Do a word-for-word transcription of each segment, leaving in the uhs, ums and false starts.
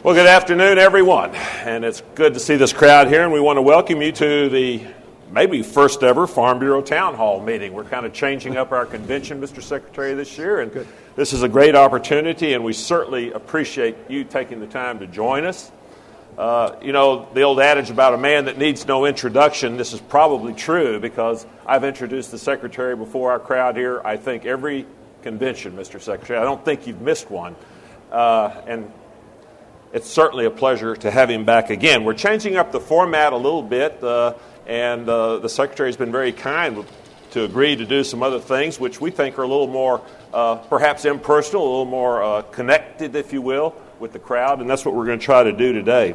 Well, good afternoon, everyone, and it's good to see this crowd here, and we want to welcome you to the maybe first ever Farm Bureau Town Hall meeting. We're kind of changing up our convention, Mister Secretary, this year, and good. This is a great opportunity, and we certainly appreciate you taking the time to join us. Uh, you know, the old adage about a man that needs no introduction, this is probably true because I've introduced the Secretary before our crowd here, I think, every convention, Mister Secretary. I don't think you've missed one, uh, and it's certainly a pleasure to have him back again. We're changing up the format a little bit, uh, and uh, the Secretary has been very kind to agree to do some other things, which we think are a little more, uh, perhaps impersonal, a little more uh, connected, if you will, with the crowd, and that's what we're going to try to do today.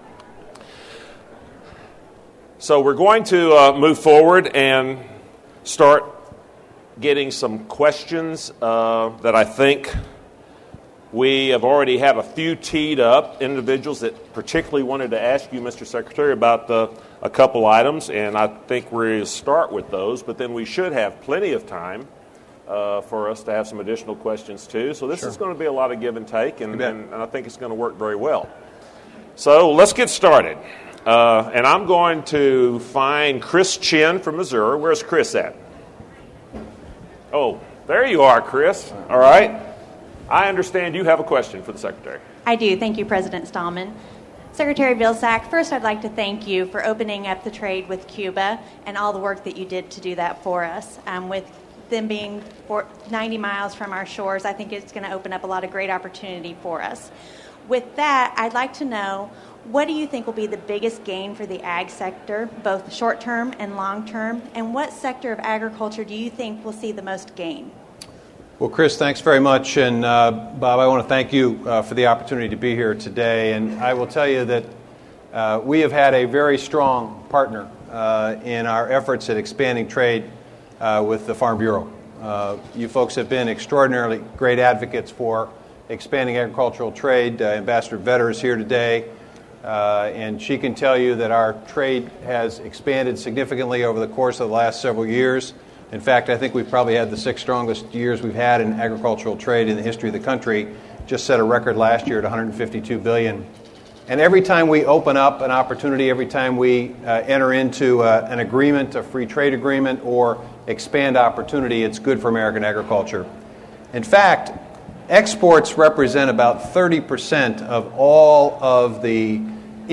So we're going to uh, move forward and start getting some questions uh, that I think we have already have a few teed up, individuals that particularly wanted to ask you, Mister Secretary, about uh, a couple items, and I think we're going to start with those, but then we should have plenty of time uh, for us to have some additional questions too. So this sure. is going to be a lot of give and take, and, and, and I think it's going to work very well. So let's get started. Uh, and I'm going to find Chris Chin from Missouri. Where's Chris at? Oh, there you are, Chris. All right. I understand you have a question for the Secretary. I do. Thank you, President Stallman. Secretary Vilsack, first I'd like to thank you for opening up the trade with Cuba and all the work that you did to do that for us. Um, with them being ninety miles from our shores, I think it's going to open up a lot of great opportunity for us. With that, I'd like to know, what do you think will be the biggest gain for the ag sector, both short-term and long-term, and what sector of agriculture do you think will see the most gain? Well, Chris, thanks very much. And uh, Bob, I want to thank you uh, for the opportunity to be here today. And I will tell you that uh, we have had a very strong partner uh, in our efforts at expanding trade uh, with the Farm Bureau. Uh, you folks have been extraordinarily great advocates for expanding agricultural trade. Uh, Ambassador Vetter is here today, uh, and she can tell you that our trade has expanded significantly over the course of the last several years. In fact, I think we've probably had the sixth strongest years we've had in agricultural trade in the history of the country. Just set a record last year at one hundred fifty-two billion dollars. And every time we open up an opportunity, every time we uh, enter into uh, an agreement, a free trade agreement, or expand opportunity, it's good for American agriculture. In fact, exports represent about thirty percent of all of the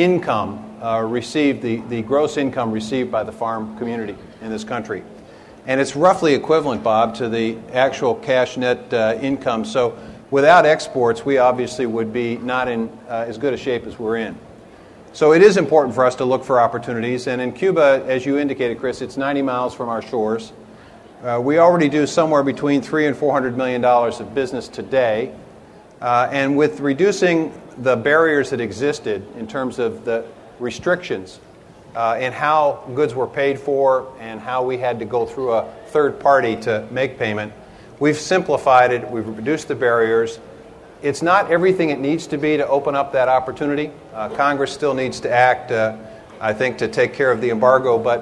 income uh, received, the, the gross income received by the farm community in this country. And it's roughly equivalent, Bob, to the actual cash net uh, income. So without exports, we obviously would be not in uh, as good a shape as we're in. So it is important for us to look for opportunities. And in Cuba, as you indicated, Chris, it's ninety miles from our shores. Uh, we already do somewhere between three and four hundred million dollars of business today. Uh, and with reducing the barriers that existed in terms of the restrictions Uh, and how goods were paid for and how we had to go through a third party to make payment, we've simplified it, we've reduced the barriers. It's not everything it needs to be to open up that opportunity. Uh, Congress still needs to act, uh, I think, to take care of the embargo, but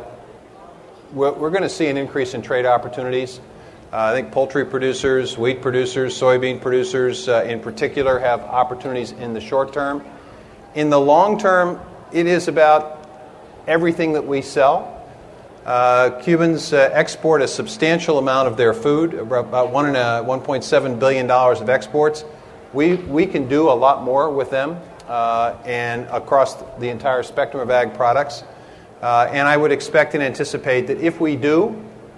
we're, we're going to see an increase in trade opportunities. Uh, I think poultry producers, wheat producers, soybean producers uh, in particular have opportunities in the short term. In the long term, it is about everything that we sell. Uh, Cubans uh, export a substantial amount of their food, about one and a, one point seven billion dollars of exports. We we can do a lot more with them uh, and across the entire spectrum of ag products. Uh, and I would expect and anticipate that if we do,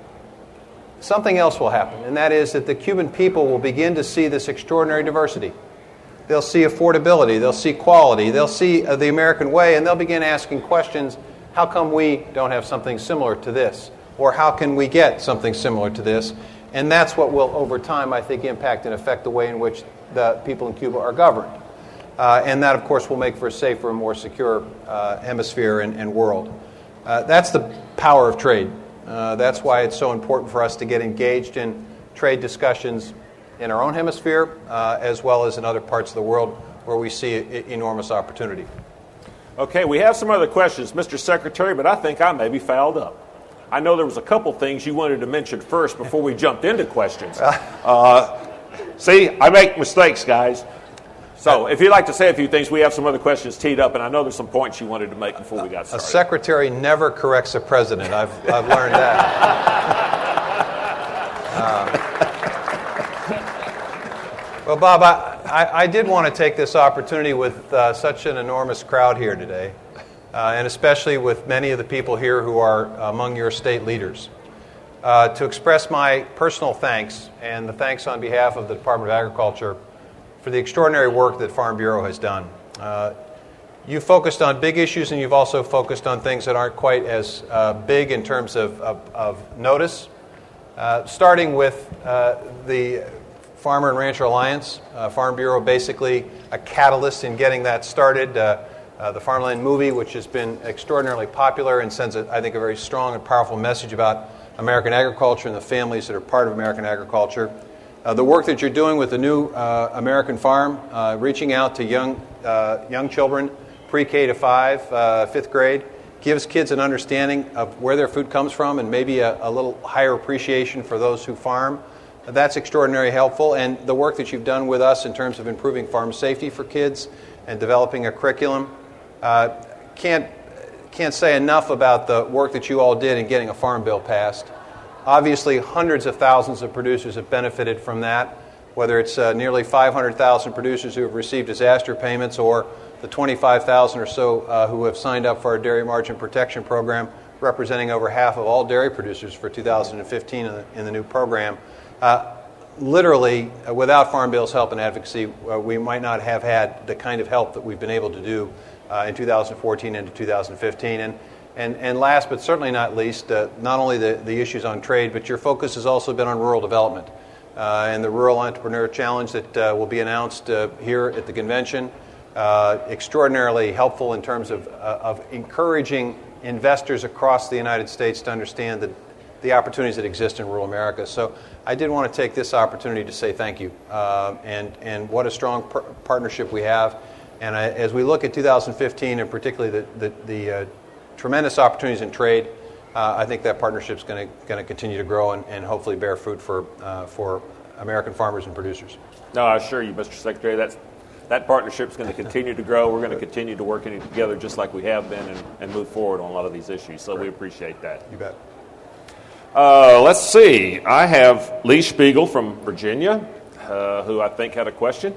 something else will happen, and that is that the Cuban people will begin to see this extraordinary diversity. They'll see affordability, they'll see quality, they'll see uh, the American way, and they'll begin asking questions. How come we don't have something similar to this? Or how can we get something similar to this? And that's what will, over time, I think, impact and affect the way in which the people in Cuba are governed. Uh, and that, of course, will make for a safer and more secure uh, hemisphere and, and world. Uh, that's the power of trade. Uh, that's why it's so important for us to get engaged in trade discussions in our own hemisphere, uh, as well as in other parts of the world where we see I- enormous opportunity. Okay, we have some other questions, Mister Secretary, but I think I may be fouled up. I know there was a couple things you wanted to mention first before we jumped into questions. Uh, see, I make mistakes, guys. So if you'd like to say a few things, we have some other questions teed up, and I know there's some points you wanted to make before we got started. A secretary never corrects a president. I've, I've learned that. uh, well, Bob, I, I, I did want to take this opportunity with uh, such an enormous crowd here today, uh, and especially with many of the people here who are among your state leaders, uh, to express my personal thanks and the thanks on behalf of the Department of Agriculture for the extraordinary work that Farm Bureau has done. Uh, you've focused on big issues, and you've also focused on things that aren't quite as uh, big in terms of, of, of notice, uh, starting with uh, the Farmer and Rancher Alliance. Uh, Farm Bureau basically a catalyst in getting that started. Uh, uh, the Farmland movie, which has been extraordinarily popular and sends, a, I think, a very strong and powerful message about American agriculture and the families that are part of American agriculture. Uh, the work that you're doing with the new uh, American Farm, uh, reaching out to young uh, young children, pre-K to five, uh, fifth grade, gives kids an understanding of where their food comes from and maybe a, a little higher appreciation for those who farm. Uh, that's extraordinarily helpful. And the work that you've done with us in terms of improving farm safety for kids and developing a curriculum, uh, can't can't say enough about the work that you all did in getting a farm bill passed. Obviously, hundreds of thousands of producers have benefited from that, whether it's uh, nearly five hundred thousand producers who have received disaster payments or the twenty-five thousand or so uh, who have signed up for our Dairy Margin Protection Program, representing over half of all dairy producers for two thousand fifteen in the, in the new program. Uh, literally, uh, without Farm Bill's help and advocacy, uh, we might not have had the kind of help that we've been able to do uh, in two thousand fourteen and two thousand fifteen. And And, and last but certainly not least, uh, not only the, the issues on trade, but your focus has also been on rural development uh, and the Rural Entrepreneur Challenge that uh, will be announced uh, here at the convention. Uh, extraordinarily helpful in terms of, uh, of encouraging investors across the United States to understand the, the opportunities that exist in rural America. So I did want to take this opportunity to say thank you uh, and, and what a strong par- partnership we have. And I, as we look at two thousand fifteen and particularly the, the, the uh, tremendous opportunities in trade, uh, I think that partnership is going to going to continue to grow and, and hopefully bear fruit for uh, for American farmers and producers. No, I assure you, Mister Secretary, that's, that partnership is going to continue to grow. We're going to continue to work in together just like we have been and, and move forward on a lot of these issues. So we appreciate that. You bet. Uh, let's see. I have Lee Spiegel from Virginia, uh, who I think had a question.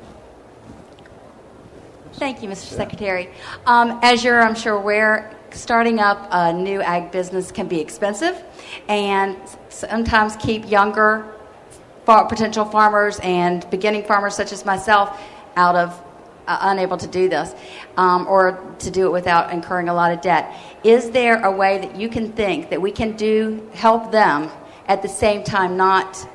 Thank you, Mister Secretary. Um, as you're, I'm sure, aware, starting up a new ag business can be expensive and sometimes keep younger far, potential farmers and beginning farmers such as myself out of, uh, unable to do this um, or to do it without incurring a lot of debt. Is there a way that you can think that we can do help them at the same time not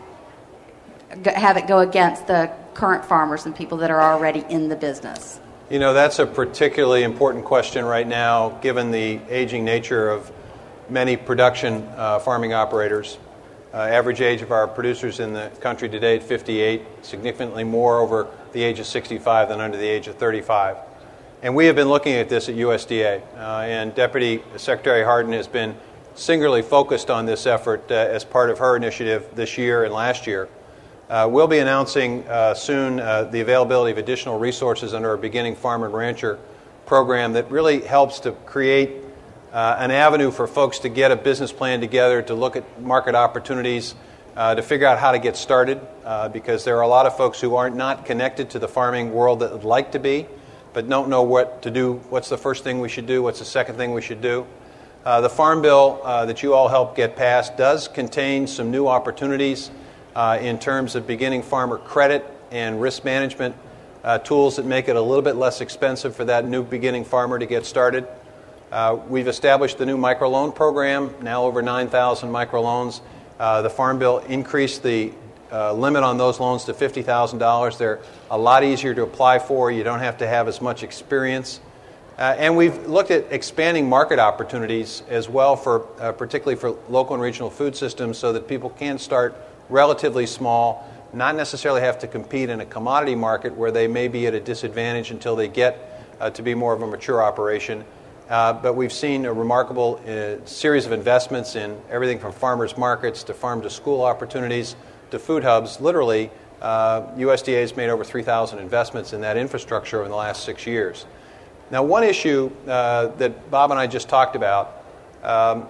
have it go against the current farmers and people that are already in the business? You know, that's a particularly important question right now, given the aging nature of many production uh, farming operators. Uh, average age of our producers in the country today at fifty-eight, significantly more over the age of sixty-five than under the age of thirty-five. And we have been looking at this at U S D A, uh, and Deputy Secretary Hardin has been singularly focused on this effort uh, as part of her initiative this year and last year. Uh, we'll be announcing uh, soon uh, the availability of additional resources under our Beginning Farmer and Rancher program that really helps to create uh, an avenue for folks to get a business plan together, to look at market opportunities, uh, to figure out how to get started, uh, because there are a lot of folks who aren't not connected to the farming world that would like to be, but don't know what to do, what's the first thing we should do, what's the second thing we should do. Uh, the Farm Bill uh, that you all helped get passed does contain some new opportunities Uh, in terms of beginning farmer credit and risk management uh, tools that make it a little bit less expensive for that new beginning farmer to get started. Uh, we've established the new microloan program, now over nine thousand microloans. Uh, the Farm Bill increased the uh, limit on those loans to fifty thousand dollars. They're a lot easier to apply for. You don't have to have as much experience. Uh, and we've looked at expanding market opportunities as well, for uh, particularly for local and regional food systems, so that people can start relatively small, not necessarily have to compete in a commodity market where they may be at a disadvantage until they get uh, to be more of a mature operation. Uh, but we've seen a remarkable uh, series of investments in everything from farmers markets to farm-to-school opportunities to food hubs, literally Uh, U S D A has made over three thousand investments in that infrastructure over the last six years. Now, one issue uh, that Bob and I just talked about, um,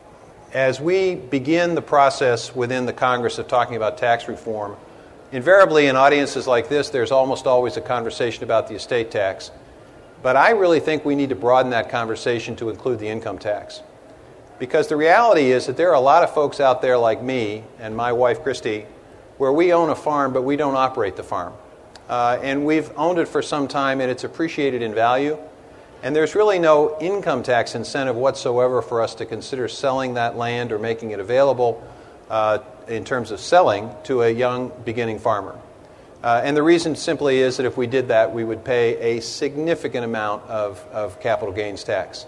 as we begin the process within the Congress of talking about tax reform, invariably in audiences like this, there's almost always a conversation about the estate tax. But I really think we need to broaden that conversation to include the income tax. Because the reality is that there are a lot of folks out there like me and my wife, Christy, where we own a farm, but we don't operate the farm. Uh, and we've owned it for some time, and it's appreciated in value. And there's really no income tax incentive whatsoever for us to consider selling that land or making it available uh, in terms of selling to a young beginning farmer. Uh, and the reason simply is that if we did that, we would pay a significant amount of, of capital gains tax.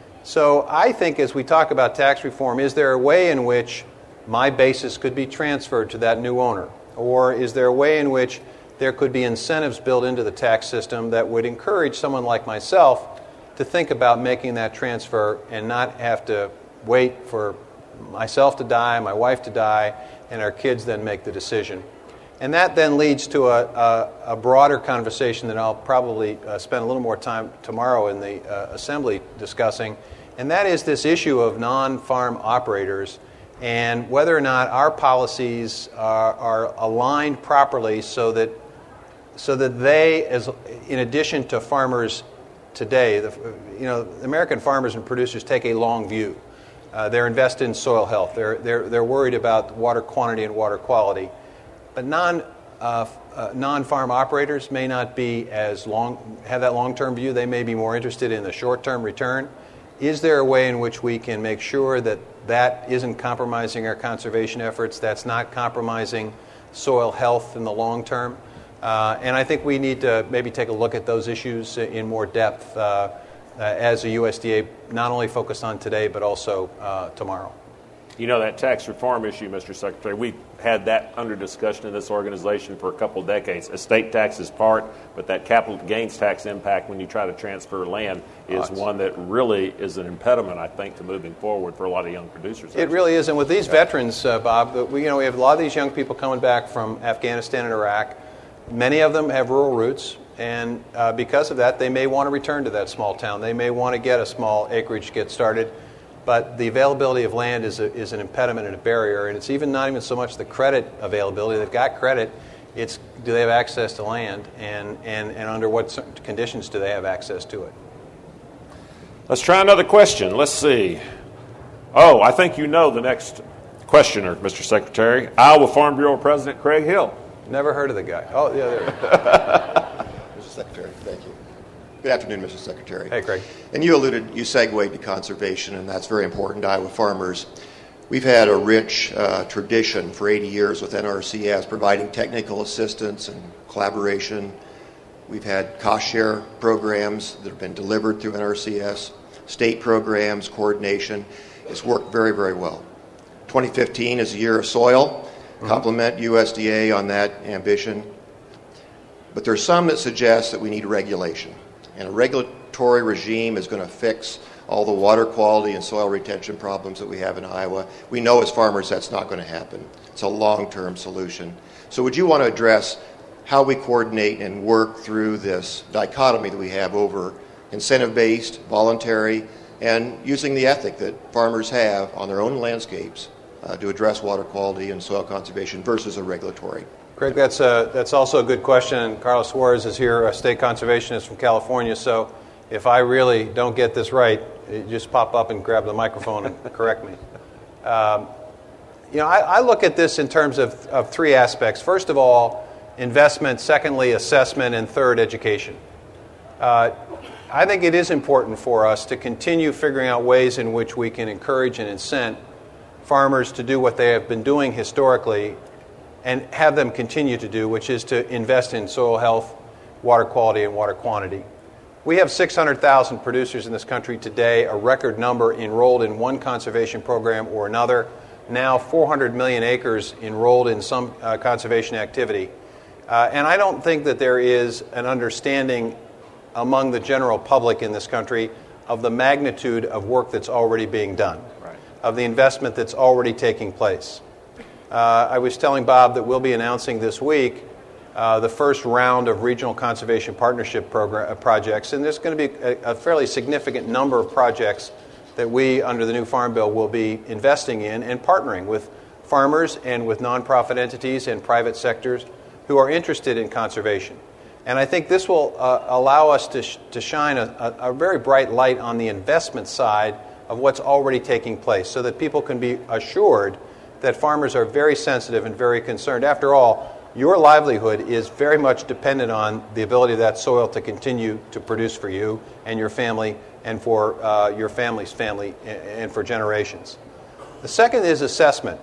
So I think as we talk about tax reform, is there a way in which my basis could be transferred to that new owner? Or is there a way in which there could be incentives built into the tax system that would encourage someone like myself to think about making that transfer and not have to wait for myself to die, my wife to die, and our kids then make the decision? And that then leads to a, a, a broader conversation that I'll probably uh, spend a little more time tomorrow in the uh, Assembly discussing, and that is this issue of non-farm operators and whether or not our policies are, are aligned properly so that so that they, as in addition to farmers today, the, you know, American farmers and producers take a long view. Uh, they're invested in soil health. They're they're they're worried about water quantity and water quality. But non uh, uh, non-farm operators may not be as long have that long-term view. They may be more interested in the short-term return. Is there a way in which we can make sure that that isn't compromising our conservation efforts? That's not compromising soil health in the long term. Uh, and I think we need to maybe take a look at those issues in more depth uh, uh, as a U S D A not only focused on today but also uh, tomorrow. You know, that tax reform issue, Mister Secretary, we've had that under discussion in this organization for a couple of decades. Estate tax is part, but that capital gains tax impact when you try to transfer land is oh, one that really is an impediment, I think, to moving forward for a lot of young producers. It actually. really is. And with these yeah. veterans, uh, Bob, we, you know, we have a lot of these young people coming back from Afghanistan and Iraq. Many of them have rural roots, and uh, because of that, they may want to return to that small town. They may want to get a small acreage to get started. But the availability of land is a, is an impediment and a barrier, and it's even not even so much the credit availability. They've got credit. It's do they have access to land, and, and, and under what conditions do they have access to it? Let's try another question. Let's see. Oh, I think you know the next questioner, Mister Secretary. Iowa Farm Bureau President Craig Hill. Never heard of the guy. Oh, yeah, there. Mister Secretary, thank you. Good afternoon, Mister Secretary. Hey, Craig. And you alluded, you segued to conservation, and that's very important to Iowa farmers. We've had a rich uh, tradition for eighty years with N R C S, providing technical assistance and collaboration. We've had cost share programs that have been delivered through N R C S, state programs, coordination. It's worked very, very well. twenty fifteen is a year of soil. Mm-hmm. Compliment U S D A on that ambition. But there's some that suggest that we need regulation. And a regulatory regime is going to fix all the water quality and soil retention problems that we have in Iowa. We know as farmers that's not going to happen. It's a long-term solution. So would you want to address how we coordinate and work through this dichotomy that we have over incentive-based, voluntary, and using the ethic that farmers have on their own landscapes uh, to address water quality and soil conservation versus a regulatory? Craig, that's a, that's also a good question. And Carlos Suarez is here, a state conservationist from California. So if I really don't get this right, you just pop up and grab the microphone and correct me. Um, you know, I, I look at this in terms of, of three aspects. First of all, investment. Secondly, assessment. And third, education. Uh, I think it is important for us to continue figuring out ways in which we can encourage and incent farmers to do what they have been doing historically and have them continue to do, which is to invest in soil health, water quality, and water quantity. We have six hundred thousand producers in this country today, a record number enrolled in one conservation program or another. Now four hundred million acres enrolled in some uh, conservation activity. Uh, and I don't think that there is an understanding among the general public in this country of the magnitude of work that's already being done, right, of the investment that's already taking place. Uh, I was telling Bob that we'll be announcing this week uh, the first round of regional conservation partnership program, uh, projects, and there's going to be a, a fairly significant number of projects that we, under the new Farm Bill, will be investing in and partnering with farmers and with nonprofit entities and private sectors who are interested in conservation. And I think this will uh, allow us to, sh- to shine a, a, a very bright light on the investment side of what's already taking place so that people can be assured that farmers are very sensitive and very concerned. After all, your livelihood is very much dependent on the ability of that soil to continue to produce for you and your family and for uh, your family's family and for generations. The second is assessment.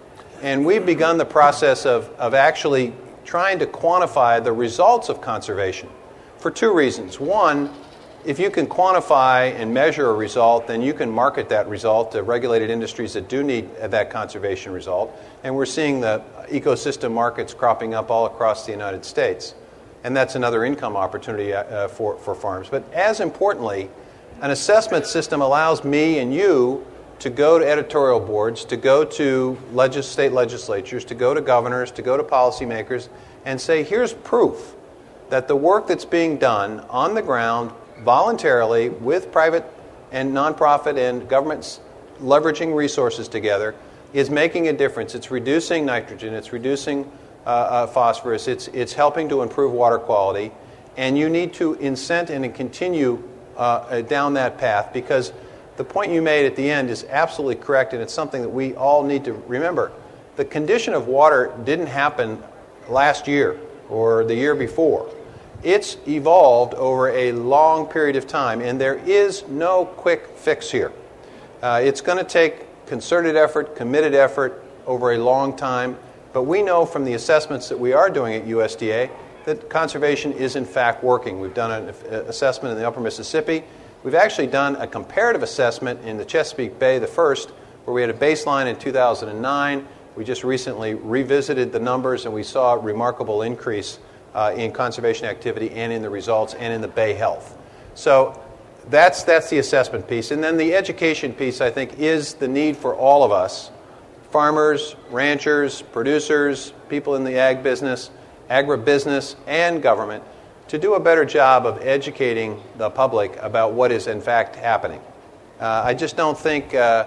And we've begun the process of, of actually trying to quantify the results of conservation for two reasons. One, if you can quantify and measure a result, then you can market that result to regulated industries that do need that conservation result. And we're seeing the ecosystem markets cropping up all across the United States. And that's another income opportunity uh, for, for farms. But as importantly, an assessment system allows me and you to go to editorial boards, to go to legis- state legislatures, to go to governors, to go to policymakers, and say, here's proof that the work that's being done on the ground voluntarily with private and nonprofit and governments leveraging resources together is making a difference. It's reducing nitrogen, it's reducing uh, uh, phosphorus, it's, it's helping to improve water quality, and you need to incent and continue uh, down that path, because the point you made at the end is absolutely correct, and it's something that we all need to remember. The condition of water didn't happen last year or the year before. It's evolved over a long period of time, and there is no quick fix here. Uh, it's going to take concerted effort, committed effort over a long time, but we know from the assessments that we are doing at U S D A that conservation is in fact working. We've done an assessment in the upper Mississippi. We've actually done a comparative assessment in the Chesapeake Bay, the first, where we had a baseline in two thousand nine. We just recently revisited the numbers, and we saw a remarkable increase uh, in conservation activity and in the results and in the bay health. So that's that's the assessment piece. And then the education piece, I think, is the need for all of us, farmers, ranchers, producers, people in the ag business, agribusiness, and government, to do a better job of educating the public about what is in fact happening. Uh, I just don't think uh,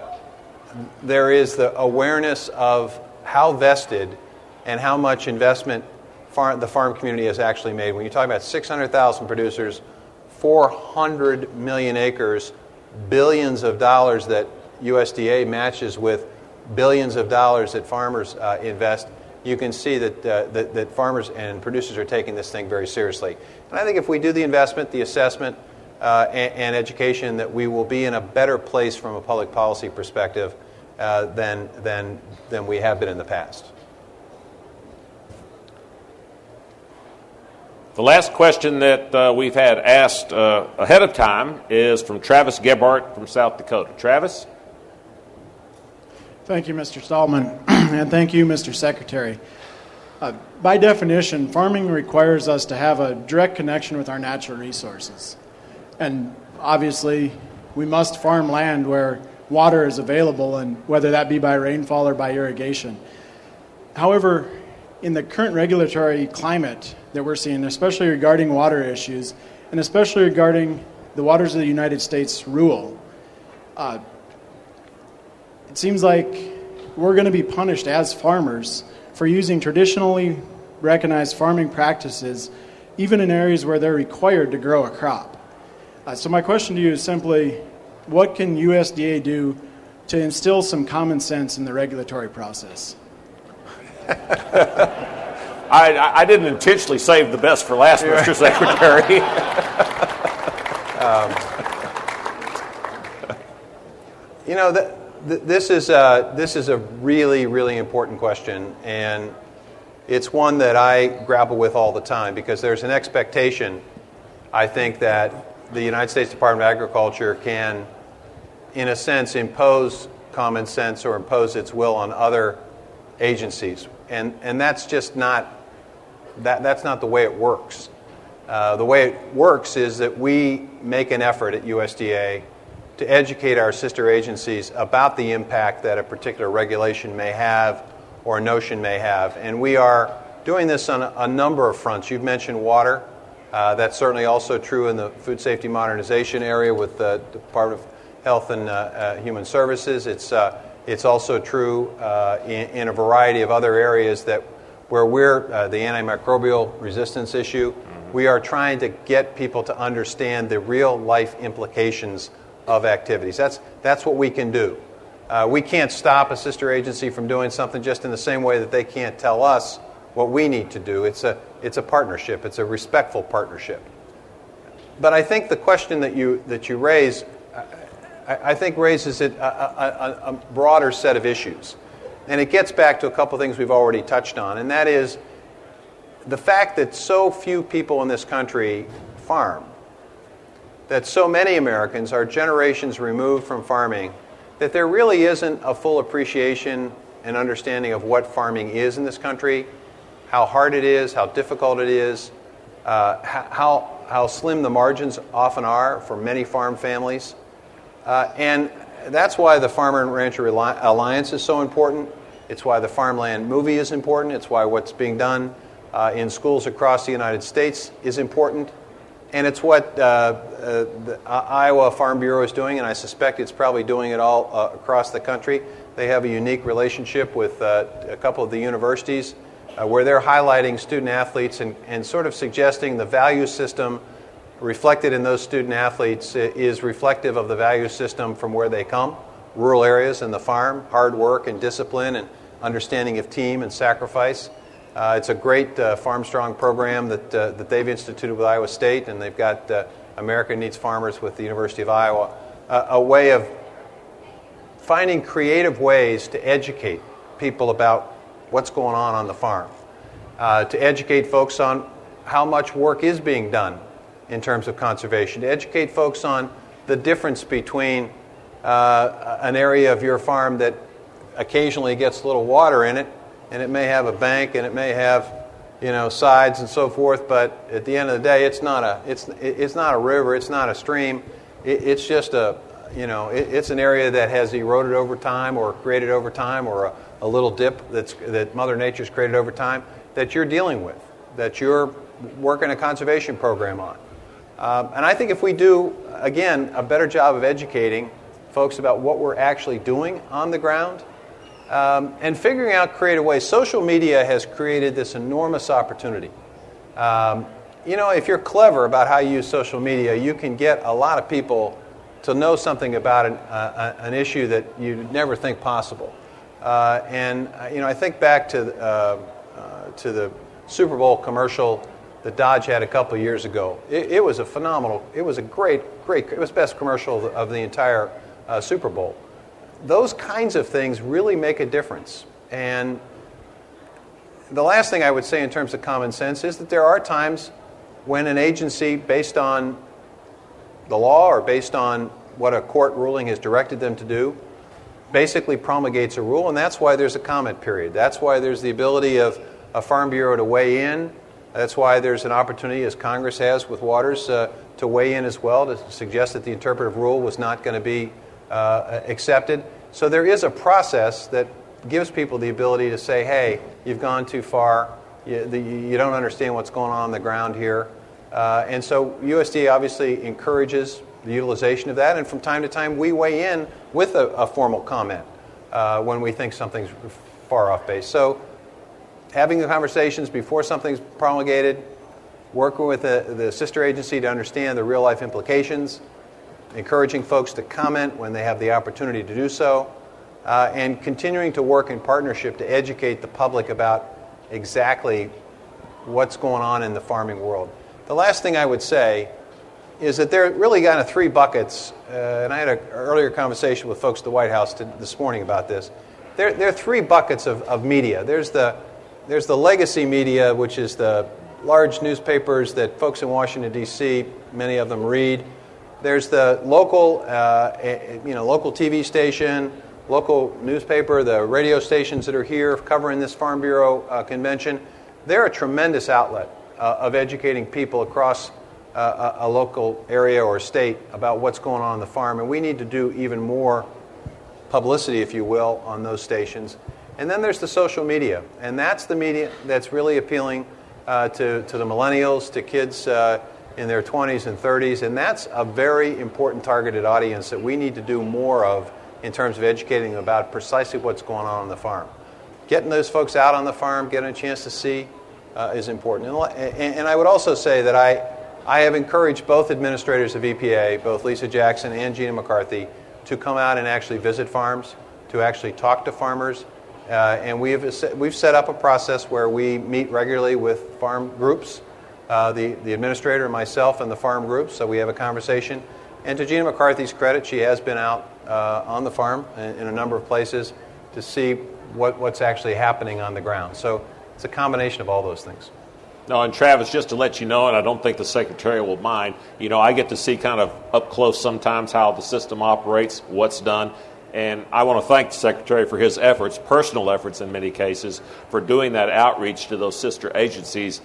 there is the awareness of how vested and how much investment farm, the farm community has actually made. When you talk about six hundred thousand producers, four hundred million acres, billions of dollars that U S D A matches with billions of dollars that farmers uh, invest, you can see that, uh, that that farmers and producers are taking this thing very seriously. And I think if we do the investment, the assessment, uh, and, and education, that we will be in a better place from a public policy perspective uh, than, than, than we have been in the past. The last question that uh, we've had asked uh, ahead of time is from Travis Gebhardt from South Dakota. Travis? Thank you, Mister Stallman, and thank you, Mister Secretary. Uh, by definition, farming requires us to have a direct connection with our natural resources. And obviously, we must farm land where water is available, and whether that be by rainfall or by irrigation. However, in the current regulatory climate that we're seeing, especially regarding water issues, and especially regarding the Waters of the United States rule, uh, it seems like we're going to be punished as farmers for using traditionally recognized farming practices, even in areas where they're required to grow a crop. Uh, so my question to you is simply, what can U S D A do to instill some common sense in the regulatory process? I, I didn't intentionally save the best for last, Mister Secretary. um, you know, the, the, this is a, this is a really, really important question, and it's one that I grapple with all the time, because there's an expectation, I think, that the United States Department of Agriculture can, in a sense, impose common sense or impose its will on other agencies. And and that's just not that that's not the way it works. Uh, the way it works is that we make an effort at U S D A to educate our sister agencies about the impact that a particular regulation may have or a notion may have, and we are doing this on a, a number of fronts. You've mentioned water. Uh, that's certainly also true in the food safety modernization area with the Department of Health and uh, uh, Human Services. It's uh, it's also true uh, in, in a variety of other areas that where we're uh, the antimicrobial resistance issue. We are trying to get people to understand the real life implications of activities. That's that's what we can do. Uh, we can't stop a sister agency from doing something just in the same way that they can't tell us what we need to do. It's a it's a partnership. It's a respectful partnership. But I think the question that you that you raise, I, I think raises it a, a, a broader set of issues, and it gets back to a couple of things we've already touched on, and that is the fact that so few people in this country farm, that so many Americans are generations removed from farming, that there really isn't a full appreciation and understanding of what farming is in this country, how hard it is, how difficult it is, uh, how how slim the margins often are for many farm families. Uh, and that's why the Farmer and Rancher Alliance is so important. It's why the Farmland movie is important. It's why what's being done uh, in schools across the United States is important. And it's what uh, uh, the Iowa Farm Bureau is doing, and I suspect it's probably doing it all uh, across the country. They have a unique relationship with uh, a couple of the universities uh, where they're highlighting student athletes and, and sort of suggesting the value system reflected in those student athletes is reflective of the value system from where they come, rural areas and the farm, hard work and discipline and understanding of team and sacrifice. Uh, it's a great uh, Farm Strong program that uh, that they've instituted with Iowa State, and they've got uh, America Needs Farmers with the University of Iowa, uh, a way of finding creative ways to educate people about what's going on on the farm, uh, to educate folks on how much work is being done in terms of conservation, to educate folks on the difference between uh, an area of your farm that occasionally gets a little water in it, and it may have a bank and it may have, you know, sides and so forth, but at the end of the day, it's not a it's it's not a river, it's not a stream, it, it's just a you know it, it's an area that has eroded over time or created over time, or a, a little dip that's that Mother Nature's created over time that you're dealing with, that you're working a conservation program on. Um, and I think if we do, again, a better job of educating folks about what we're actually doing on the ground, um, and figuring out creative ways. Social media has created this enormous opportunity. Um, you know, if you're clever about how you use social media, you can get a lot of people to know something about an, uh, an issue that you'd never think possible. Uh, and, uh, you know, I think back to, uh, uh, to the Super Bowl commercial that Dodge had a couple of years ago. It, it was a phenomenal, it was a great, great, it was the best commercial of the, of the entire uh, Super Bowl. Those kinds of things really make a difference. And the last thing I would say in terms of common sense is that there are times when an agency, based on the law or based on what a court ruling has directed them to do, basically promulgates a rule, and that's why there's a comment period. That's why there's the ability of a Farm Bureau to weigh in. That's why there's an opportunity, as Congress has with Waters, uh, to weigh in as well, to suggest that the interpretive rule was not going to be uh, accepted. So there is a process that gives people the ability to say, hey, you've gone too far, you, the, you don't understand what's going on on the ground here. Uh, and so U S D A obviously encourages the utilization of that, and from time to time we weigh in with a, a formal comment uh, when we think something's far off base. So having the conversations before something's promulgated, working with the, the sister agency to understand the real-life implications, encouraging folks to comment when they have the opportunity to do so, uh, and continuing to work in partnership to educate the public about exactly what's going on in the farming world. The last thing I would say is that there are really kind of three buckets, uh, and I had an earlier conversation with folks at the White House to, this morning about this. There, there are three buckets of, of media. There's the There's the legacy media, which is the large newspapers that folks in Washington, D C, many of them read. There's the local, uh, you know, local T V station, local newspaper, the radio stations that are here covering this Farm Bureau uh, convention. They're a tremendous outlet uh, of educating people across uh, a, a local area or state about what's going on on the farm, and we need to do even more publicity, if you will, on those stations. And then there's the social media, and that's the media that's really appealing uh, to, to the millennials, to kids uh, in their twenties and thirties, and that's a very important targeted audience that we need to do more of in terms of educating them about precisely what's going on on the farm. Getting those folks out on the farm, getting a chance to see uh, is important. And, and, and I would also say that I, I have encouraged both administrators of E P A, both Lisa Jackson and Gina McCarthy, to come out and actually visit farms, to actually talk to farmers. Uh, and we have, we've set up a process where we meet regularly with farm groups, uh, the, the administrator and myself and the farm groups, so we have a conversation. And to Gina McCarthy's credit, she has been out uh, on the farm in, in a number of places to see what, what's actually happening on the ground. So it's a combination of all those things. No, and Travis, just to let you know, and I don't think the Secretary will mind, you know, I get to see kind of up close sometimes how the system operates, what's done. And I want to thank the Secretary for his efforts, personal efforts in many cases, for doing that outreach to those sister agencies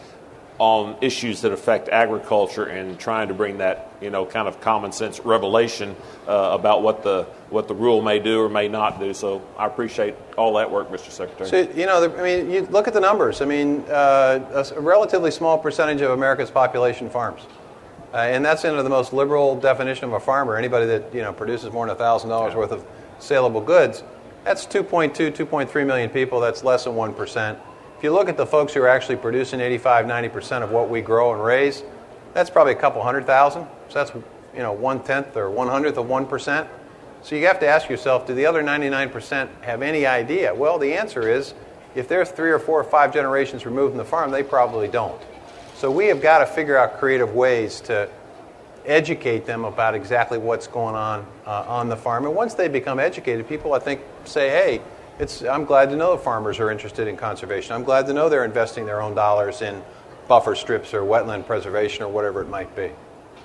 on issues that affect agriculture and trying to bring that, you know, kind of common sense revelation uh, about what the what the rule may do or may not do. So I appreciate all that work, Mister Secretary. So, you know, the, I mean, you look at the numbers. I mean, uh, a relatively small percentage of America's population farms. Uh, and that's into the most liberal definition of a farmer. Anybody that, you know, produces more than one thousand dollars yeah. worth of saleable goods, that's two point two, two point three million people. That's less than one percent. If you look at the folks who are actually producing eighty-five, ninety percent of what we grow and raise, that's probably a couple hundred thousand. So that's, you know, one-tenth or one-hundredth of one percent. So you have to ask yourself, do the other ninety-nine percent have any idea? Well, the answer is, if they're three or four or five generations removed from the farm, they probably don't. So we have got to figure out creative ways to educate them about exactly what's going on uh, on the farm. And once they become educated, people, I think, say, hey, it's, I'm glad to know farmers are interested in conservation. I'm glad to know they're investing their own dollars in buffer strips or wetland preservation or whatever it might be.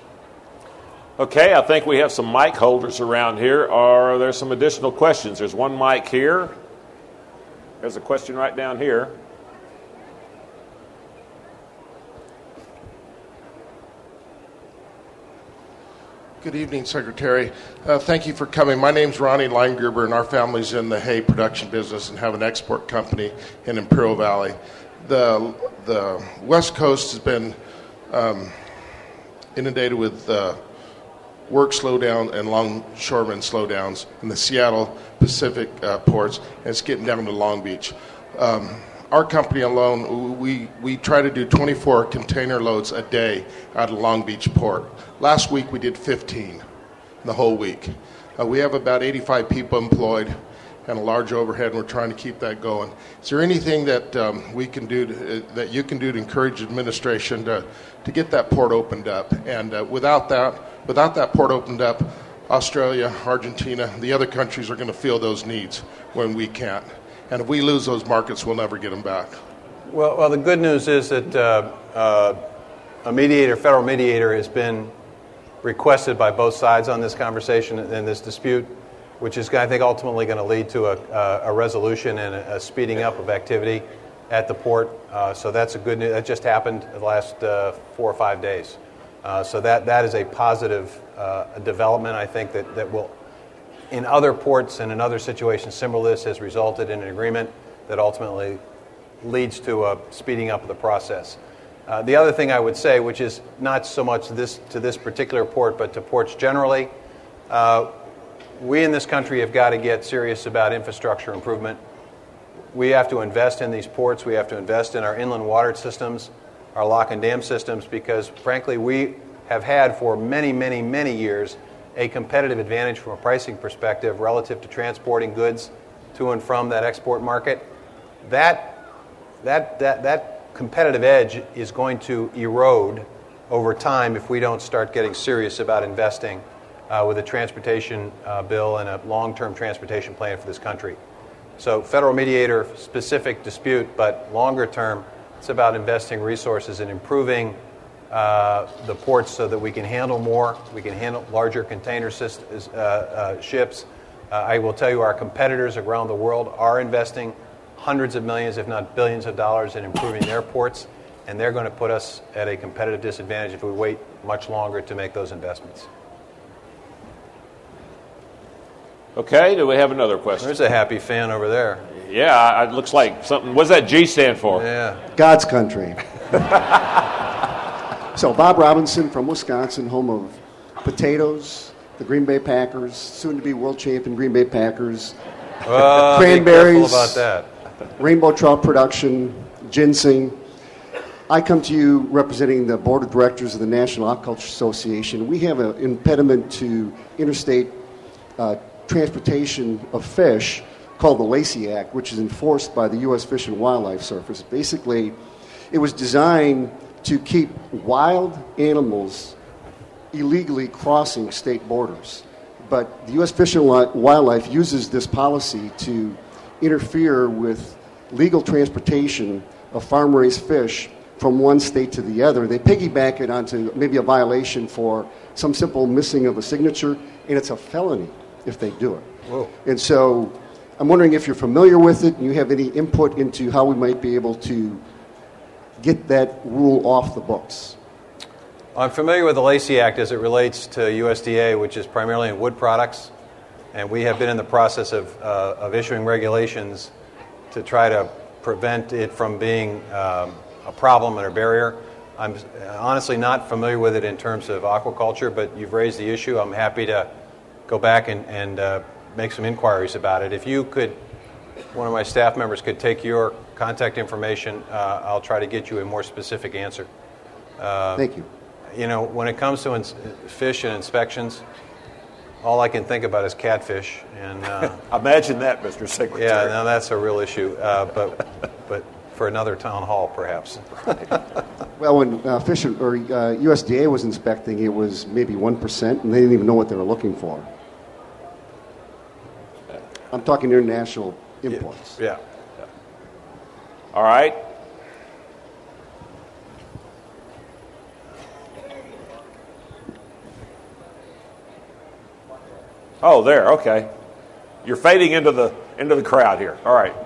Okay, I think we have some mic holders around here. Are there some additional questions? There's one mic here. There's a question right down here. Good evening, Secretary. Uh, thank you for coming. My name's Ronnie Leingruber, and our family's in the hay production business and have an export company in Imperial Valley. The the West Coast has been um, inundated with uh, work slowdown and longshoremen slowdowns in the Seattle Pacific uh, ports, and it's getting down to Long Beach. Um, Our company alone, we, we try to do twenty-four container loads a day out of Long Beach port. Last week we did fifteen, the whole week. Uh, we have about eighty-five people employed and a large overhead, and we're trying to keep that going. Is there anything that um, we can do, to, uh, that you can do to encourage administration to, to get that port opened up? And uh, without that, without that port opened up, Australia, Argentina, the other countries are going to feel those needs when we can't. And if we lose those markets, we'll never get them back. Well, well the good news is that uh, uh, a mediator, federal mediator, has been requested by both sides on this conversation and this dispute, which is, I think, ultimately going to lead to a, a resolution and a, a speeding up of activity at the port. Uh, so that's a good news. That just happened the last uh, four or five days. Uh, so that that is a positive uh, development, I think, that, that will, in other ports and in other situations similar to this, has resulted in an agreement that ultimately leads to a speeding up of the process. Uh, the other thing I would say, which is not so much this to this particular port, but to ports generally, uh, we in this country have got to get serious about infrastructure improvement. We have to invest in these ports. We have to invest in our inland water systems, our lock and dam systems, because, frankly, we have had for many, many, many years a competitive advantage from a pricing perspective relative to transporting goods to and from that export market. That, that, that, that competitive edge is going to erode over time if we don't start getting serious about investing uh, with a transportation uh, bill and a long-term transportation plan for this country. So federal mediator, specific dispute, but longer term, it's about investing resources in improving uh, the ports so that we can handle more, we can handle larger container systems, uh, uh, ships. Uh, I will tell you our competitors around the world are investing hundreds of millions, if not billions of dollars in improving their ports, and they're going to put us at a competitive disadvantage if we wait much longer to make those investments. Okay, do we have another question? There's a happy fan over there. Yeah, it looks like something. What does that G stand for? Yeah. God's country. So Bob Robinson from Wisconsin, home of potatoes, the Green Bay Packers, soon-to-be world champion Green Bay Packers, Uh, cranberries, be careful about that. rainbow trout production, ginseng. I come to you representing the board of directors of the National Aquaculture Association. We have an impediment to interstate uh, transportation of fish called the Lacey Act, which is enforced by the U S Fish and Wildlife Service. Basically, it was designed to keep wild animals illegally crossing state borders. But the U S Fish and Wildlife uses this policy to interfere with legal transportation of farm-raised fish from one state to the other. They piggyback it onto maybe a violation for some simple missing of a signature, and it's a felony if they do it. Whoa. And so I'm wondering if you're familiar with it and you have any input into how we might be able to get that rule off the books. I'm familiar with the Lacey Act as it relates to U S D A, which is primarily in wood products, and we have been in the process of, uh, of issuing regulations to try to prevent it from being um, a problem and a barrier. I'm honestly not familiar with it in terms of aquaculture, but you've raised the issue. I'm happy to go back and, and uh, make some inquiries about it. If you could, one of my staff members could take your contact information, uh, I'll try to get you a more specific answer. Uh, Thank you. You know, when it comes to ins- fish and inspections, all I can think about is catfish. And uh, Imagine that, Mister Secretary. yeah, now that's a real issue. Uh, but but for another town hall, perhaps. Well, when uh, Fish or uh, U S D A was inspecting, it was maybe one percent, and they didn't even know what they were looking for. I'm talking international imports. Yeah. All right. Oh, there. Okay. You're fading into the into the crowd here. All right.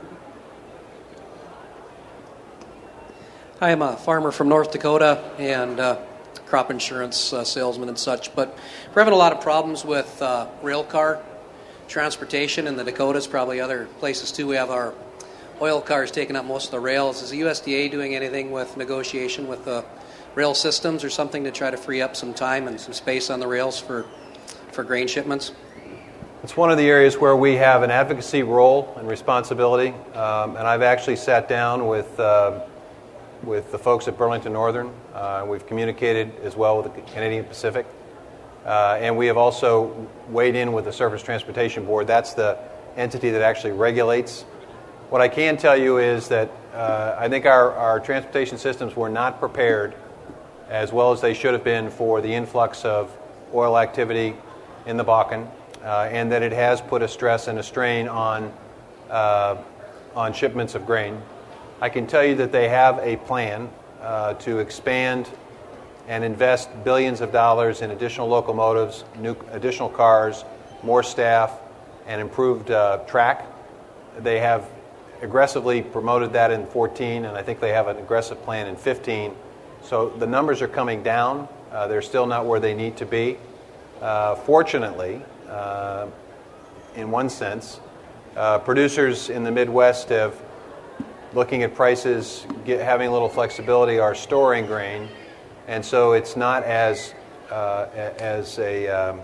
I am a farmer from North Dakota and uh, crop insurance uh, salesman and such, but we're having a lot of problems with uh, rail car transportation in the Dakotas, probably other places too. We have our oil cars taking up most of the rails. Is the U S D A doing anything with negotiation with the rail systems or something to try to free up some time and some space on the rails for, for grain shipments? It's one of the areas where we have an advocacy role and responsibility, um, and I've actually sat down with uh, with the folks at Burlington Northern. Uh, we've communicated as well with the Canadian Pacific, uh, and we have also weighed in with the Surface Transportation Board. That's the entity that actually regulates. What I can tell you is that uh, I think our, our transportation systems were not prepared as well as they should have been for the influx of oil activity in the Bakken, uh, and that it has put a stress and a strain on uh, on shipments of grain. I can tell you that they have a plan uh, to expand and invest billions of dollars in additional locomotives, new additional cars, more staff, and improved uh, track. They have aggressively promoted that in fourteen, and I think they have an aggressive plan in fifteen. So the numbers are coming down. Uh, they're still not where they need to be. Uh, fortunately, uh, in one sense, uh, producers in the Midwest have, looking at prices, get, having a little flexibility, are storing grain, and so it's not as uh, as a um,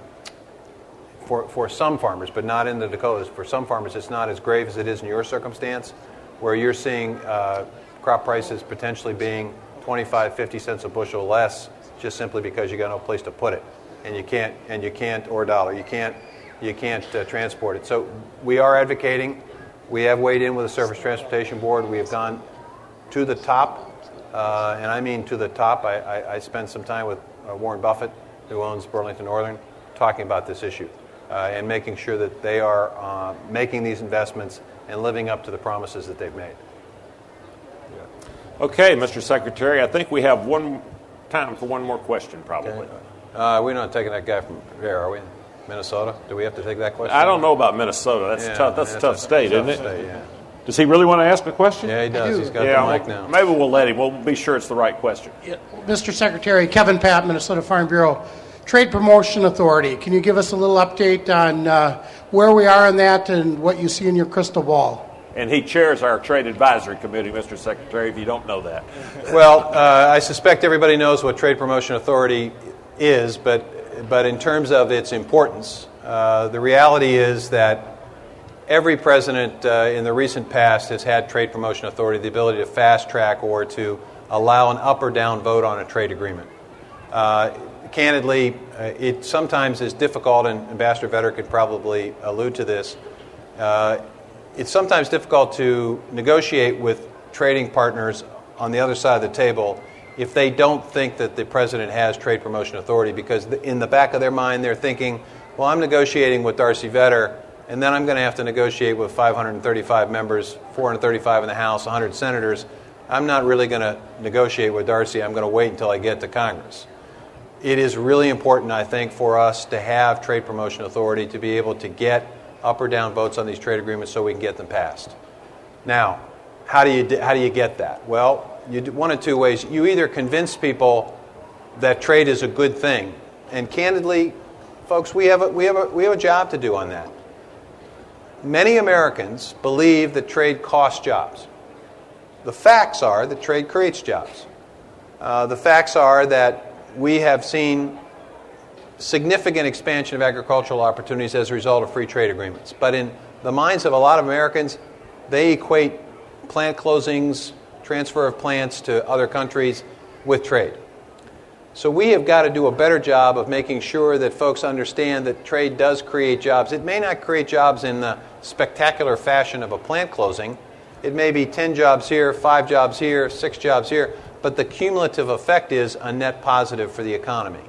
for for some farmers, but not in the Dakotas. For some farmers, it's not as grave as it is in your circumstance, where you're seeing uh, crop prices potentially being twenty-five, fifty cents a bushel less, just simply because you got no place to put it, and you can't and you can't or a dollar you can't you can't uh, transport it. So we are advocating. We have weighed in with the Surface Transportation Board. We have gone to the top, uh, and I mean to the top. I, I, I spent some time with uh, Warren Buffett, who owns Burlington Northern, talking about this issue uh, and making sure that they are uh, making these investments and living up to the promises that they've made. Okay, Mister Secretary, I think we have one time for one more question, probably. Okay. Uh, we're not taking that guy from there, are we? Minnesota? Do we have to take that question? I don't know about Minnesota. That's Yeah, tough. That's a that's tough a state, tough isn't it? state, yeah. Does he really want to ask a question? Yeah, he does. He's got yeah, the mic well, now. maybe we'll let him. We'll be sure it's the right question. Yeah. Mister Secretary, Kevin Papp, Minnesota Farm Bureau. Trade Promotion Authority. Can you give us a little update on uh, where we are in that and what you see in your crystal ball? And he chairs our Trade Advisory Committee, Mister Secretary, if you don't know that. Well, uh, I suspect everybody knows what Trade Promotion Authority is, but, but in terms of its importance, uh, the reality is that every president uh, in the recent past has had Trade Promotion Authority, the ability to fast track or to allow an up or down vote on a trade agreement. Uh, candidly, uh, it sometimes is difficult, and Ambassador Vetter could probably allude to this. Uh, it's sometimes difficult to negotiate with trading partners on the other side of the table if they don't think that the president has Trade Promotion Authority, because in the back of their mind they're thinking, well, I'm negotiating with Darcy Vetter, and then I'm going to have to negotiate with five hundred thirty-five members, four hundred thirty-five in the House, one hundred senators. I'm not really going to negotiate with Darcy. I'm going to wait until I get to Congress. It is really important, I think, for us to have Trade Promotion Authority to be able to get up or down votes on these trade agreements so we can get them passed. Now, how do you how do you get that? Well, you do one of two ways. You either convince people that trade is a good thing, and candidly, folks, we have a, we have a, we have a job to do on that. Many Americans believe that trade costs jobs. The facts are that trade creates jobs. Uh, the facts are that we have seen significant expansion of agricultural opportunities as a result of free trade agreements. But in the minds of a lot of Americans, they equate plant closings, transfer of plants to other countries with trade. So we have got to do a better job of making sure that folks understand that trade does create jobs. It may not create jobs in the spectacular fashion of a plant closing. It may be ten jobs here, five jobs here, six jobs here, but the cumulative effect is a net positive for the economy.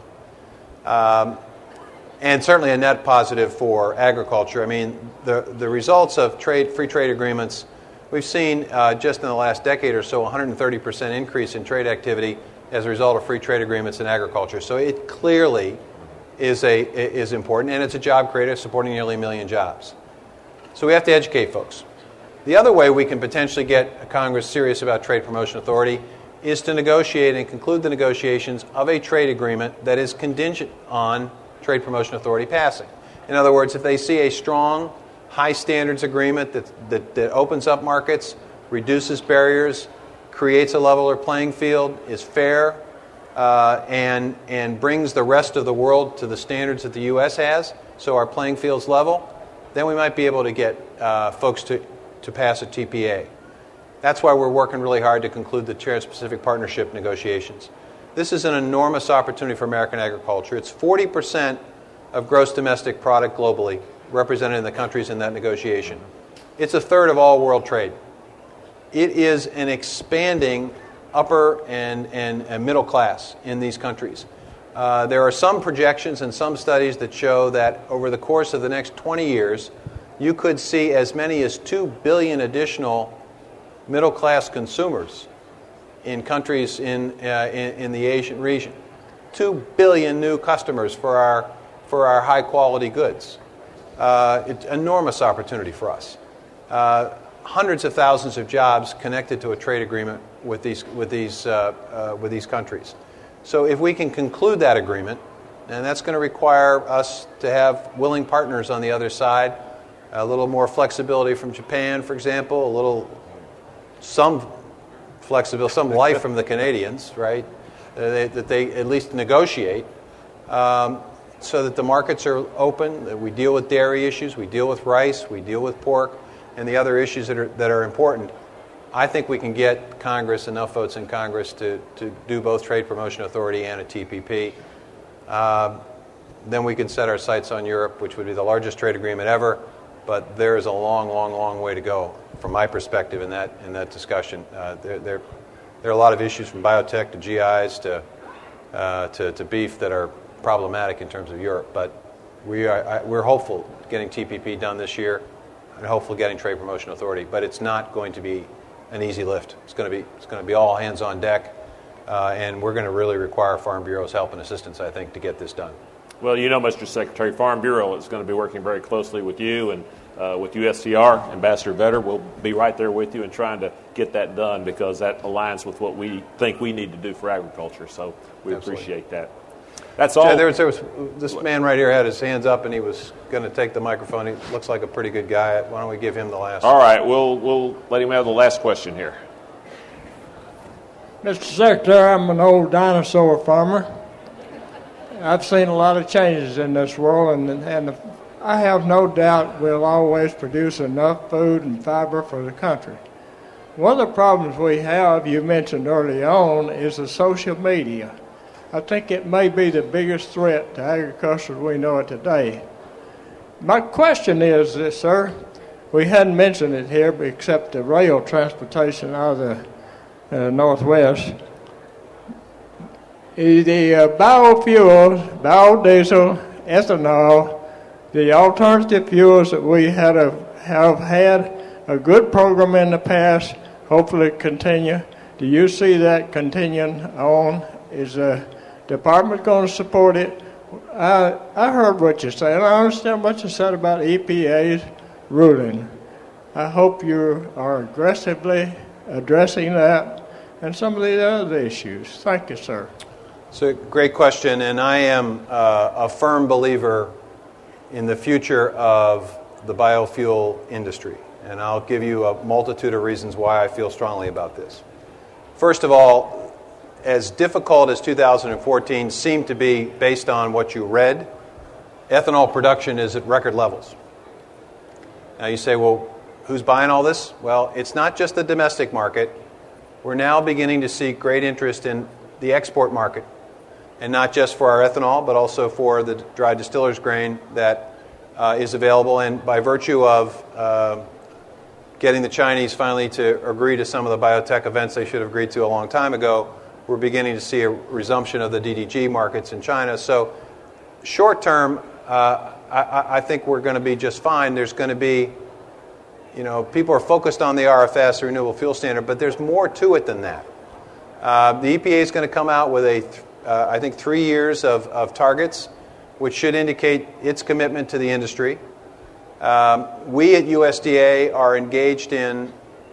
Um, and certainly a net positive for agriculture. I mean, the, the results of trade, free trade agreements, we've seen uh, just in the last decade or so one hundred thirty percent increase in trade activity as a result of free trade agreements in agriculture. So it clearly is a is important, and it's a job creator supporting nearly a million jobs. So we have to educate folks. The other way we can potentially get Congress serious about Trade Promotion Authority is to negotiate and conclude the negotiations of a trade agreement that is contingent on Trade Promotion Authority passing. In other words, if they see a strong, high standards agreement that, that, that opens up markets, reduces barriers, creates a leveler playing field, is fair, uh, and, and brings the rest of the world to the standards that the U S has, so our playing field's level, then we might be able to get uh, folks to, to pass a T P A. That's why we're working really hard to conclude the Trans-Pacific Partnership negotiations. This is an enormous opportunity for American agriculture. It's forty percent of gross domestic product globally represented in the countries in that negotiation. It's a third of all world trade. It is an expanding upper and, and, and middle class in these countries. Uh, there are some projections and some studies that show that over the course of the next twenty years, you could see as many as two billion additional middle-class consumers in countries in, uh, in in the Asian region. Two billion new customers for our for our high-quality goods. Uh, it's an enormous opportunity for us. Uh, hundreds of thousands of jobs connected to a trade agreement with these with these uh, uh, with these countries. So if we can conclude that agreement, and that's going to require us to have willing partners on the other side, a little more flexibility from Japan, for example, a little some flexibility, some life from the Canadians, right? Uh, they, that they at least negotiate, um, so that the markets are open, that we deal with dairy issues, we deal with rice, we deal with pork, and the other issues that are that are important. I think we can get Congress, enough votes in Congress to, to do both Trade Promotion Authority and a T P P. Uh, then we can set our sights on Europe, which would be the largest trade agreement ever, but there is a long, long, long way to go from my perspective in that in that discussion. Uh, there, there, there are a lot of issues from biotech to G Is to, uh, to to beef that are problematic in terms of Europe, but we are I, we're hopeful getting T P P done this year, and hopeful getting Trade Promotion Authority. But it's not going to be an easy lift. It's going to be it's going to be all hands on deck, uh, and we're going to really require Farm Bureau's help and assistance, I think, to get this done. Well, you know, Mister Secretary, Farm Bureau is going to be working very closely with you and uh, with U S T R. Ambassador Vetter will be right there with you and trying to get that done, because that aligns with what we think we need to do for agriculture. So we Absolutely. appreciate that. That's all. Yeah, there was, there was, this man right here had his hands up, and he was going to take the microphone. He looks like a pretty good guy. Why don't we give him the last? All right, we'll we'll let him have the last question here. Mister Secretary, I'm an old dinosaur farmer. I've seen a lot of changes in this world, and and the, I have no doubt we'll always produce enough food and fiber for the country. One of the problems we have, you mentioned early on, is the social media. I think it may be the biggest threat to agriculture as we know it today. My question is this, sir. We hadn't mentioned it here except the rail transportation out of the uh, Northwest. The uh, biofuels, biodiesel, ethanol, the alternative fuels that we had a, have had a good program in the past, hopefully continue. Do you see that continuing on? Is the department going to support it? I, I heard what you said. I understand what you said about E P A's ruling. I hope you are aggressively addressing that and some of the other issues. Thank you, sir. It's a great question, and I am uh, a firm believer in the future of the biofuel industry. And I'll give you a multitude of reasons why I feel strongly about this. First of all, as difficult as two thousand fourteen seemed to be based on what you read, ethanol production is at record levels. Now you say, well, who's buying all this? Well, it's not just the domestic market. We're now beginning to see great interest in the export market. And not just for our ethanol, but also for the dry distiller's grain that uh, is available. And by virtue of uh, getting the Chinese finally to agree to some of the biotech events they should have agreed to a long time ago, we're beginning to see a resumption of the D D G markets in China. So short term, uh, I, I think we're going to be just fine. There's going to be, you know, people are focused on the R F S, the Renewable Fuel Standard, but there's more to it than that. Uh, the E P A is going to come out with a th- Uh, I think three years of, of targets, which should indicate its commitment to the industry. Um, we at U S D A are engaged in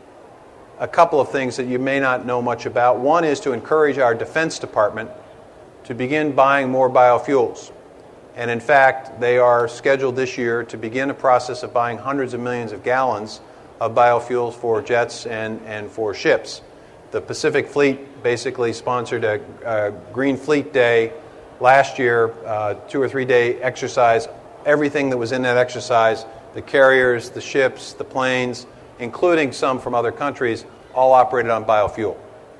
a couple of things that you may not know much about. One is to encourage our Defense Department to begin buying more biofuels. And in fact, they are scheduled this year to begin a process of buying hundreds of millions of gallons of biofuels for jets and, and for ships. The Pacific Fleet basically sponsored a, a Green Fleet Day last year, uh, two or three day exercise. Everything that was in that exercise, the carriers, the ships, the planes, including some from other countries, all operated on biofuel.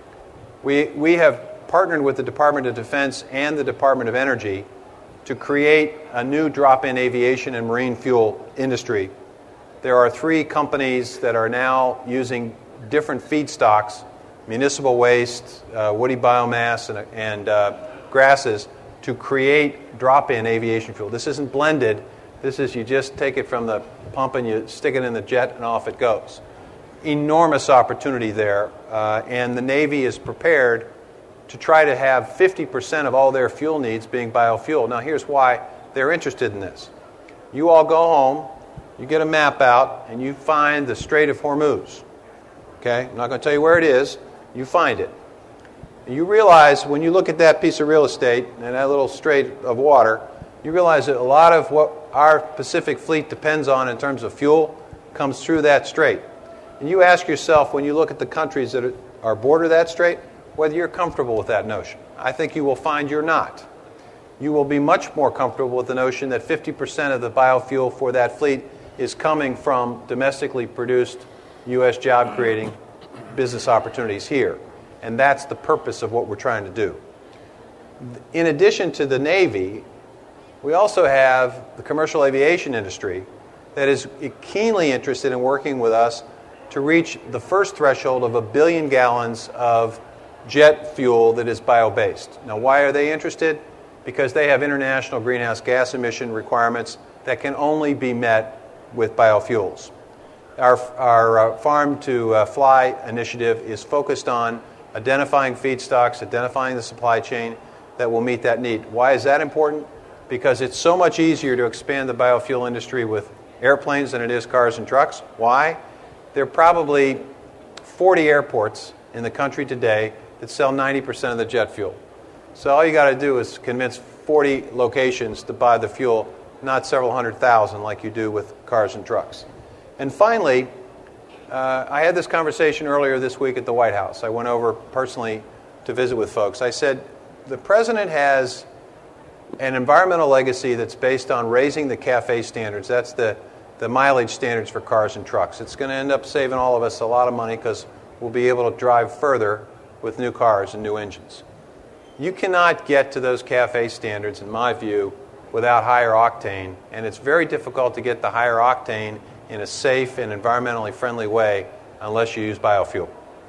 We, we have partnered with the Department of Defense and the Department of Energy to create a new drop-in aviation and marine fuel industry. There are three companies that are now using different feedstocks, municipal waste, uh, woody biomass, and, and uh, grasses to create drop-in aviation fuel. This isn't blended. This is you just take it from the pump and you stick it in the jet and off it goes. Enormous opportunity there, uh, and the Navy is prepared to try to have fifty percent of all their fuel needs being biofuel. Now here's why they're interested in this. You all go home, you get a map out, and you find the Strait of Hormuz. Okay? I'm not going to tell you where it is. You find it. And you realize when you look at that piece of real estate and that little strait of water, you realize that a lot of what our Pacific Fleet depends on in terms of fuel comes through that strait. And you ask yourself, when you look at the countries that are border that strait, whether you're comfortable with that notion. I think you will find you're not. You will be much more comfortable with the notion that fifty percent of the biofuel for that fleet is coming from domestically produced U S job-creating business opportunities here. And that's the purpose of what we're trying to do. In addition to the Navy, we also have the commercial aviation industry that is keenly interested in working with us to reach the first threshold of a billion gallons of jet fuel that is bio-based. Now, why are they interested? Because they have international greenhouse gas emission requirements that can only be met with biofuels. Our, our uh, Farm to uh, Fly initiative is focused on identifying feedstocks, identifying the supply chain that will meet that need. Why is that important? Because it's so much easier to expand the biofuel industry with airplanes than it is cars and trucks. Why? There are probably forty airports in the country today that sell ninety percent of the jet fuel. So all you got to do is convince forty locations to buy the fuel, not several hundred thousand like you do with cars and trucks. And finally, uh, I had this conversation earlier this week at the White House. I went over personally to visit with folks. I said, the president has an environmental legacy that's based on raising the CAFE standards. That's the, the mileage standards for cars and trucks. It's going to end up saving all of us a lot of money because we'll be able to drive further with new cars and new engines. You cannot get to those CAFE standards, in my view, without higher octane, and it's very difficult to get the higher octane in a safe and environmentally friendly way unless you use biofuel.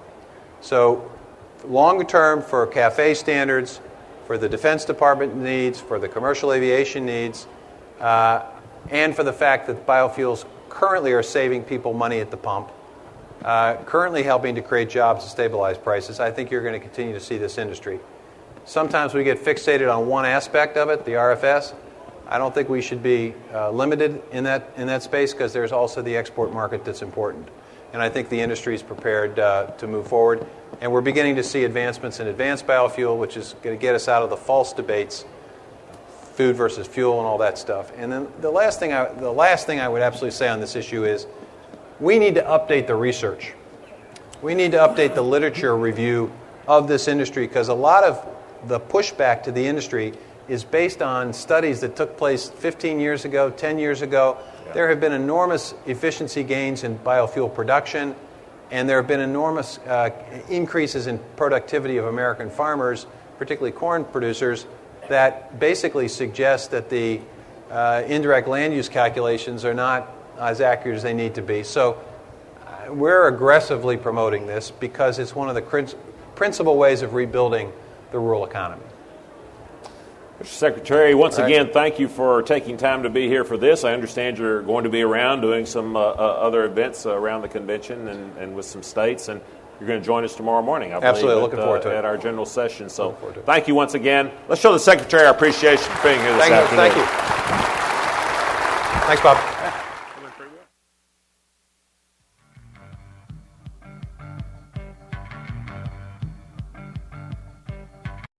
So longer term, for CAFE standards, for the Defense Department needs, for the commercial aviation needs, uh, and for the fact that biofuels currently are saving people money at the pump, uh, currently helping to create jobs and stabilize prices, I think you're going to continue to see this industry. Sometimes we get fixated on one aspect of it, the R F S. I don't think we should be uh, limited in that in that space because there's also the export market that's important. And I think the industry is prepared uh, to move forward. And we're beginning to see advancements in advanced biofuel, which is going to get us out of the false debates, food versus fuel and all that stuff. And then the last thing I, the last thing I would absolutely say on this issue is we need to update the research. We need to update the literature review of this industry because a lot of the pushback to the industry is based on studies that took place fifteen years ago, ten years ago. Yeah. There have been enormous efficiency gains in biofuel production, and there have been enormous uh, increases in productivity of American farmers, particularly corn producers, that basically suggest that the uh, indirect land use calculations are not as accurate as they need to be. So uh, we're aggressively promoting this because it's one of the crin- principal ways of rebuilding the rural economy. Mister Secretary, once right. again, thank you for taking time to be here for this. I understand you're going to be around doing some uh, uh, other events uh, around the convention and, and with some states, and you're going to join us tomorrow morning, I believe, Absolutely. Looking at, forward to uh, it. at our general session. So thank you once again. Let's show the Secretary our appreciation for being here this thank afternoon. You. Thank you. Thanks, Bob.